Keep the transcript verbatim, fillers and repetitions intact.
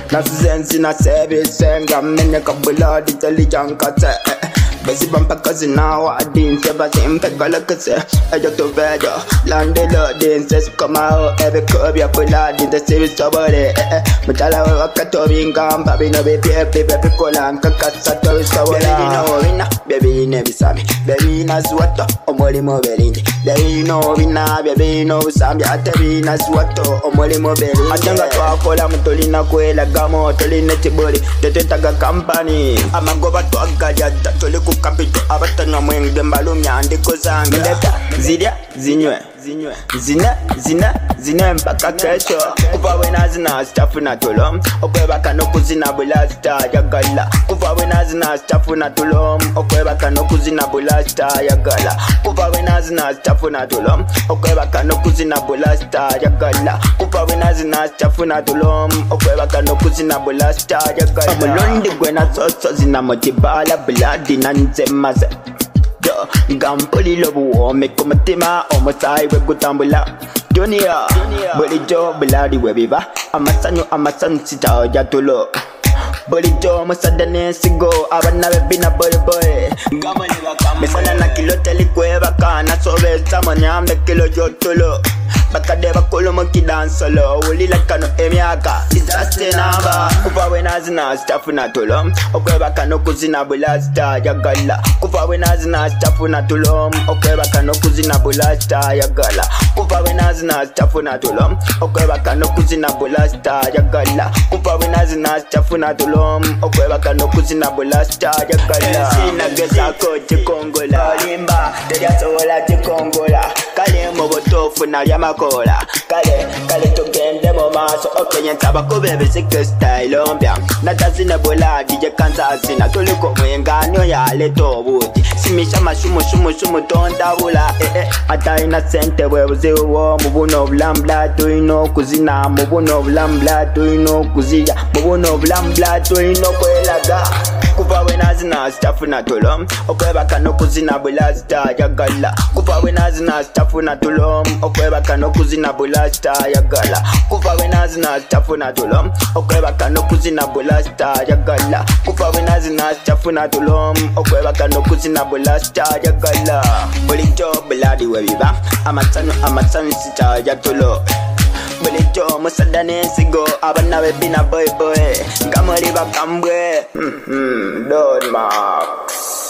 nasizenzi na service ngamenya kabula intelligent kate basi bampa kazi nawa adin se basi impekala kase ayo to vedo lande lo din se kama ebe kobi apula din the service sobore mutala wakato bingamba bino be pepe pepe kolanka kasato sobora no wina baby ne bisami baby na swato omoli mo belinde baby no wina baby no sambi atabi na swato omoli mo belinde atanga twakola mutolina kwela gamo tolina tiboli tetetaga company amagoba twagaja tole ku kapito abatanywa mwenge mbalumya andiko zange leka zidya zinywe zinywe zina zina zina mpaka kesho kuva wena zina staff na tolom okweba kano kuzina bulasta yagala kuva wena zina staff na tolom okweba kano kuzina bulasta yagala kuva wena zina staff na tolom okweba kano kuzina bulasta yagala kuva wena zina staff na tolom okweba kano kuzina bulasta yagala amulondi gwena soso zina motibala bloody nanzemaze Gampoli lobu me kumatima omusai we gutambula dunia bolijo biladi we biba amasanyo amasansita jatulo bolijo musadane sigo abana bebina boy boy gamani bakama misana na kilo telikweba kana sobe tamanyambe kilo jotulo bakade bakolo monkey dance solo ulila kano emyaka isastenaba kuva wena zina staff na tolom okweba kano kuzina bulasta yagala kuva wena zina staff na tolom okweba kano kuzina bulasta yagala kuva wena zina staff na tolom okweba kano kuzina bulasta yagala kuva wena zina staff na tolom okweba kano kuzina bulasta yagala sina gesa ko tikongola limba deja sola tikongola kale mobotofu na yama kola kale kale tugende mu maso okenye tabako bebe sike style ombya natazina bola D J kanzazina toliko mwenganyo ya leto buti simisha mashumu shumu shumu tonda bula eh eh ataina sente webuze wo mubuno blambla toino kuzina mubuno blambla toino kuzia mubuno blambla toino kwelaga kuva wena zina staff na tolom okweba kano kuzina bulasta yagala kuva wena zina staff na tolom okweba kano kuzina bulasta yagala kuva wena zina staff na tolom okweba kano kuzina bulasta yagala kuva wena zina staff na tolom okweba kano kuzina bulasta yagala bolijo bloody we biba amasanyo amasansita jatulo bolijo musadane sigo abana bebina boy boy ngamali bakambwe mhm Don Max.